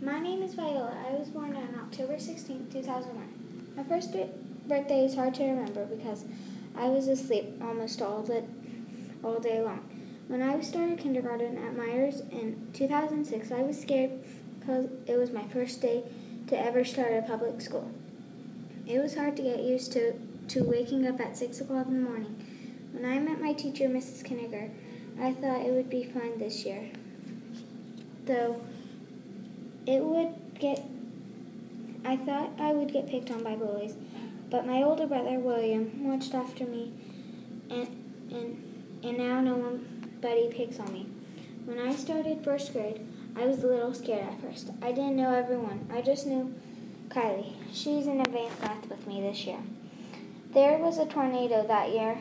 My name is Viola. I was born on October 16, 2001. My first birthday is hard to remember because I was asleep almost all day long. When I started kindergarten at Myers in 2006, I was scared because it was my first day to ever start a public school. It was hard to get used to waking up at 6 o'clock in the morning. When I met my teacher, Mrs. Kinniger, I thought it would be fun this year. Though I thought I would get picked on by bullies, but my older brother, William, watched after me, and now nobody picks on me. When I started first grade, I was a little scared at first. I didn't know everyone. I just knew Kylie. She's in advanced math with me this year. There was a tornado that year,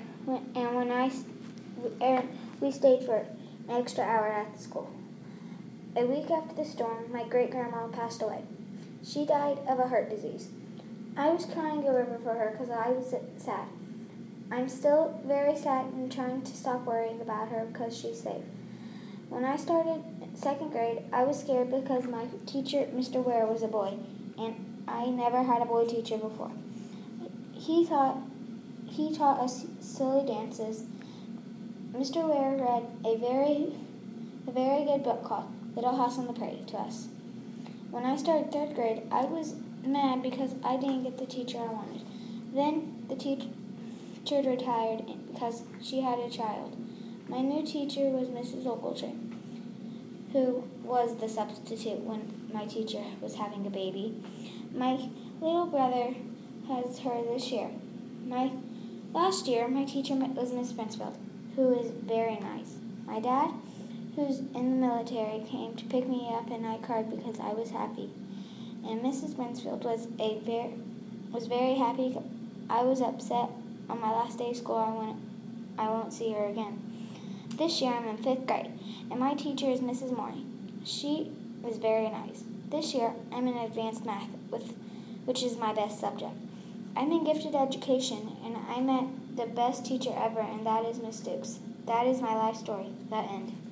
and we stayed for an extra hour at the school. A week after the storm, my great-grandma passed away. She died of a heart disease. I was crying a river for her because I was sad. I'm still very sad and trying to stop worrying about her because she's safe. When I started second grade, I was scared because my teacher, Mr. Ware, was a boy, and I never had a boy teacher before. He taught us silly dances. Mr. Ware read a very good book called Little House on the Prairie to us. When I started third grade, I was mad because I didn't get the teacher I wanted. Then the teacher retired because she had a child. My new teacher was Mrs. Ogletree, who was the substitute when my teacher was having a baby. My little brother has her this year. Last year, my teacher was Miss Brinsfield, who is very nice. My dad, who's in the military, came to pick me up, and I cried because I was happy. And Mrs. Brinsfield was very happy. I was upset on my last day of school I won't see her again. This year I'm in 5th grade, and my teacher is Mrs. Morey. She is very nice. This year I'm in advanced math, which is my best subject. I'm in gifted education, and I met the best teacher ever, and that is Miss Dukes. That is my life story. The end.